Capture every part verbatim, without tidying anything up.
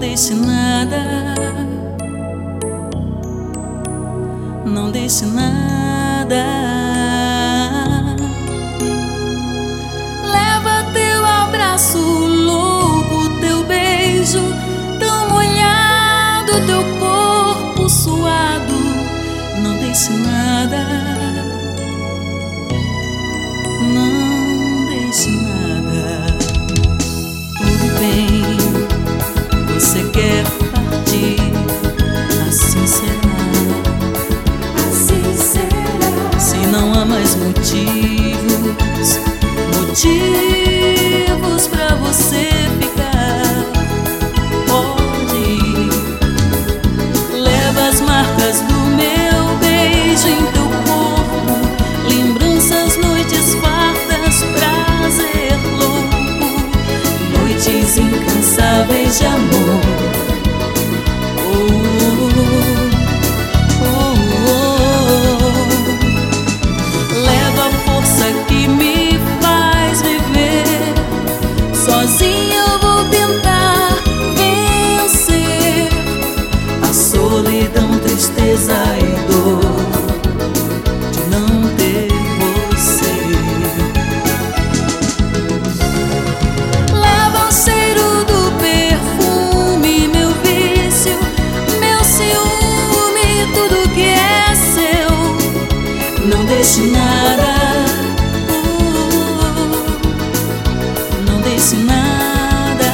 deixe nada, não deixe nada. Leva teu abraço louco, teu beijo tão molhado, teu corpo suado. Não deixe nada, não deixe nada. Tudo bem, você quer partir, assim será, assim será. Se não há mais motivos, motivos pra você ficar, pode ir. Leva as marcas do meu beijo em teu corpo, lembranças, noites fartas, prazer louco, noites incansáveis de amor. Oh, oh, oh, oh. Leva a força que me faz viver. Sozinha eu vou tentar vencer a solidão, tristeza e dor de não ter você. Leva o cheiro do perfume, meu vício, meu ciúme, tudo que é seu. Não deixe nada, uh, não deixe nada.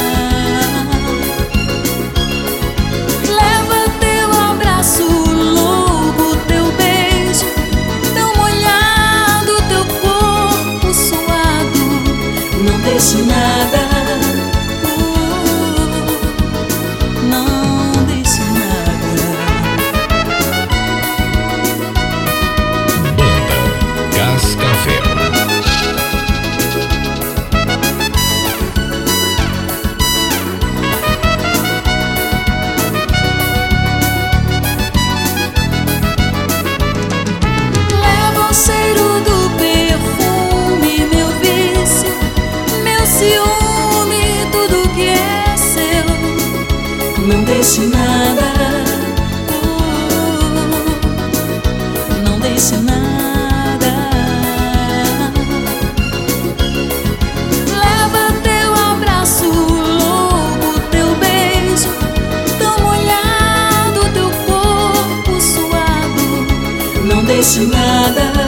Leva teu abraço louco, teu beijo tão molhado, teu corpo suado. Não deixe nada, uh, não deixe nada. Banda Cascavel. Leva o cheiro do perfume, meu vício, meu ciúme, tudo que é seu. Não deixe nada, uh, não deixe nada. Leva teu abraço louco, teu beijo tão molhado, teu corpo suado. Não deixe nada.